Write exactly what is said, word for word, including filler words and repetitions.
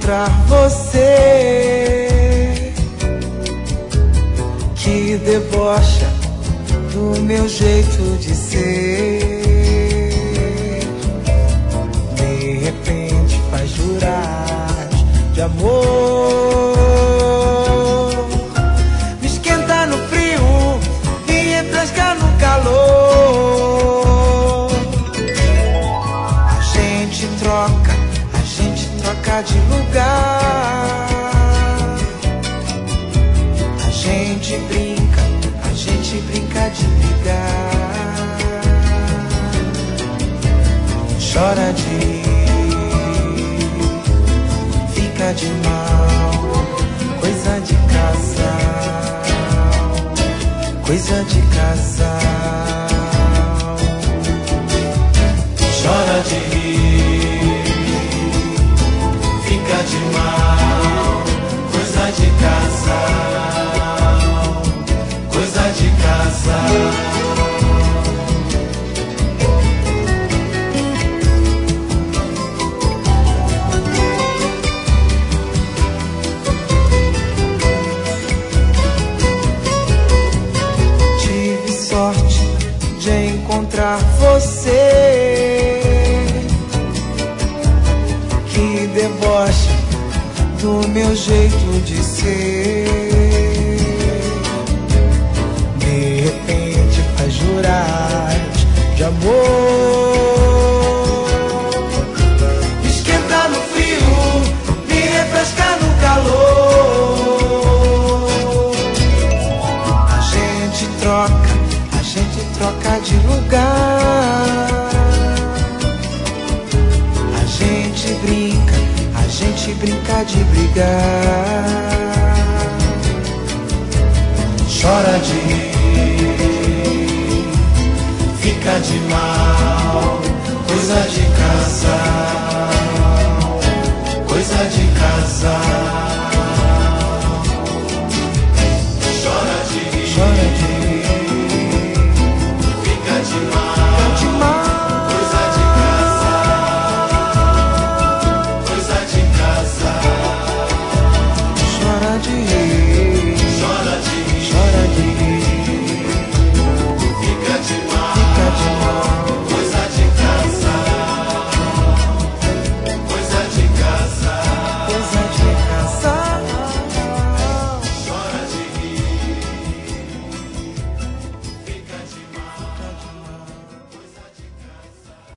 encontrar você, que debocha do meu jeito de ser. De repente faz jurar de amor, me esquenta no frio, me refresca no calor. A gente troca, a gente troca de lugar. A gente brinca, a gente brinca de brigar. Chora de rir, fica de mal, coisa de casal, coisa de casal. Chora de rir, fica de mal, coisa de casal, coisa de casal. Tive sorte de encontrar você, que debocha do meu jeito de ser. De repente faz jurar de amor, me esquenta no frio, me refresca no calor. A gente troca, a gente troca de lugar. A gente brinca, a gente brinca de brigar. Chora de rir, fica de mal, coisa de casal,